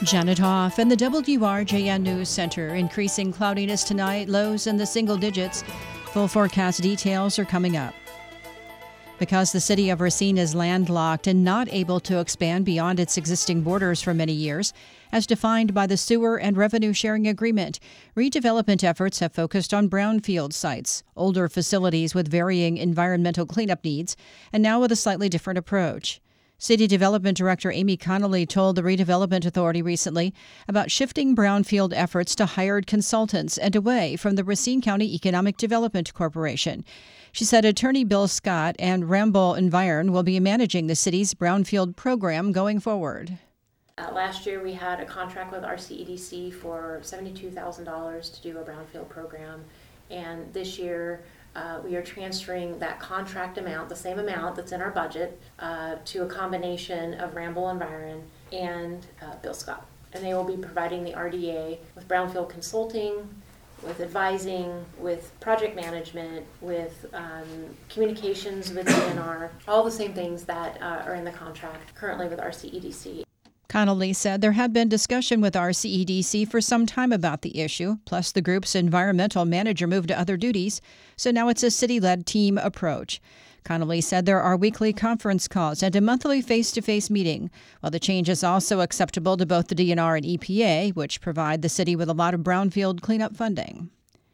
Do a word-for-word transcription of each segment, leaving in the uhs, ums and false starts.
Janet Hoff and the W R J N News Center. Increasing cloudiness tonight, lows in the single digits. Full forecast details are coming up. Because the city of Racine is landlocked and not able to expand beyond its existing borders for many years, as defined by the Sewer and Revenue Sharing Agreement, redevelopment efforts have focused on brownfield sites, older facilities with varying environmental cleanup needs, and now with a slightly different approach. City Development Director Amy Connolly told the Redevelopment Authority recently about shifting brownfield efforts to hired consultants and away from the Racine County Economic Development Corporation. She said attorney Bill Scott and Ramboll Environ will be managing the city's brownfield program going forward. Uh, last year we had a contract with R C E D C for seventy-two thousand dollars to do a brownfield program, and this year Uh, we are transferring that contract amount, the same amount that's in our budget, uh, to a combination of Ramboll Environ and uh, Bill Scott. And they will be providing the R D A with brownfield consulting, with advising, with project management, with um, communications with D N R, all the same things that uh, are in the contract currently with R C E D C. Connolly said there had been discussion with R C E D C for some time about the issue, plus the group's environmental manager moved to other duties, so now it's a city-led team approach. Connolly said there are weekly conference calls and a monthly face-to-face meeting, while the change is also acceptable to both the D N R and E P A, which provide the city with a lot of brownfield cleanup funding.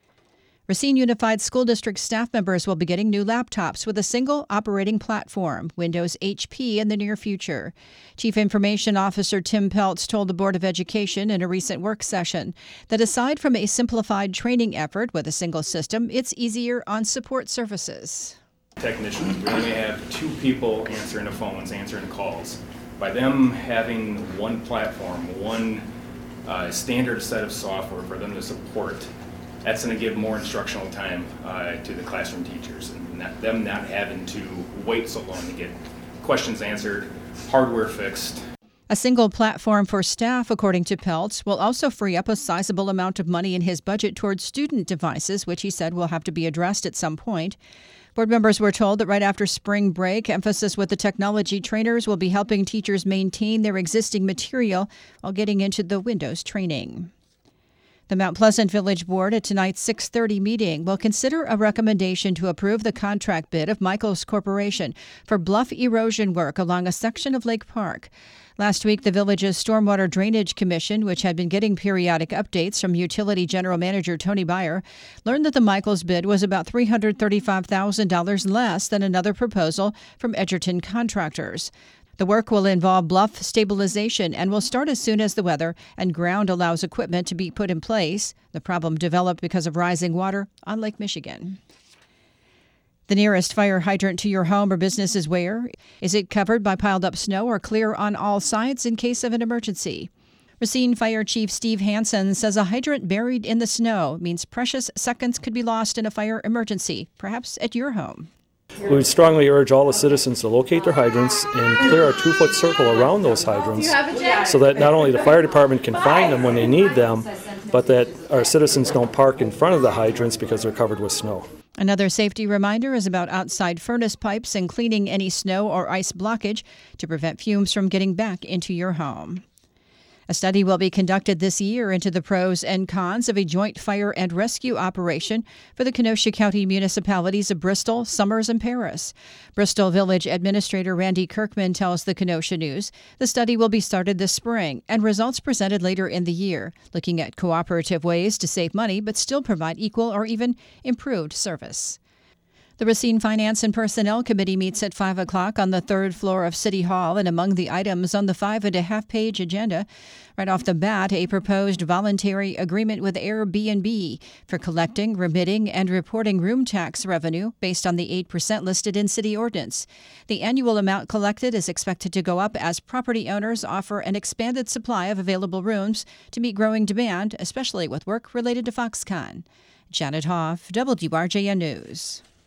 Racine Unified School District staff members will be getting new laptops with a single operating platform, Windows H P, in the near future. Chief Information Officer Tim Peltz told the Board of Education in a recent work session that aside from a simplified training effort with a single system, it's easier on support services. Technicians, we only have two people answering the phones, answering the calls. By them having one platform, one uh, standard set of software for them to support, that's going to give more instructional time uh, to the classroom teachers and not, them not having to wait so long to get questions answered, hardware fixed. A single platform for staff, according to Peltz, will also free up a sizable amount of money in his budget towards student devices, which he said will have to be addressed at some point. Board members were told that right after spring break, emphasis with the technology trainers will be helping teachers maintain their existing material while getting into the Windows training. The Mount Pleasant Village Board at tonight's six thirty meeting will consider a recommendation to approve the contract bid of Michaels Corporation for bluff erosion work along a section of Lake Park. Last week, the village's Stormwater Drainage Commission, which had been getting periodic updates from Utility General Manager Tony Beyer, learned that the Michaels bid was about three hundred thirty-five thousand dollars less than another proposal from Edgerton Contractors. The work will involve bluff stabilization and will start as soon as the weather and ground allows equipment to be put in place. The problem developed because of rising water on Lake Michigan. The nearest fire hydrant to your home or business is where? Is it covered by piled up snow or clear on all sides in case of an emergency? Racine Fire Chief Steve Hansen says a hydrant buried in the snow means precious seconds could be lost in a fire emergency, perhaps at your home. We would strongly urge all the citizens to locate their hydrants and clear a two-foot circle around those hydrants so that not only the fire department can find them when they need them, but that our citizens don't park in front of the hydrants because they're covered with snow. Another safety reminder is about outside furnace pipes and cleaning any snow or ice blockage to prevent fumes from getting back into your home. A study will be conducted this year into the pros and cons of a joint fire and rescue operation for the Kenosha County municipalities of Bristol, Summers, and Paris. Bristol Village Administrator Randy Kirkman tells the Kenosha News the study will be started this spring and results presented later in the year, looking at cooperative ways to save money but still provide equal or even improved service. The Racine Finance and Personnel Committee meets at five o'clock on the third floor of City Hall, and among the items on the five-and-a-half-page agenda, right off the bat, a proposed voluntary agreement with Airbnb for collecting, remitting, and reporting room tax revenue based on the eight percent listed in city ordinance. The annual amount collected is expected to go up as property owners offer an expanded supply of available rooms to meet growing demand, especially with work related to Foxconn. Janet Hoff, W R J N News.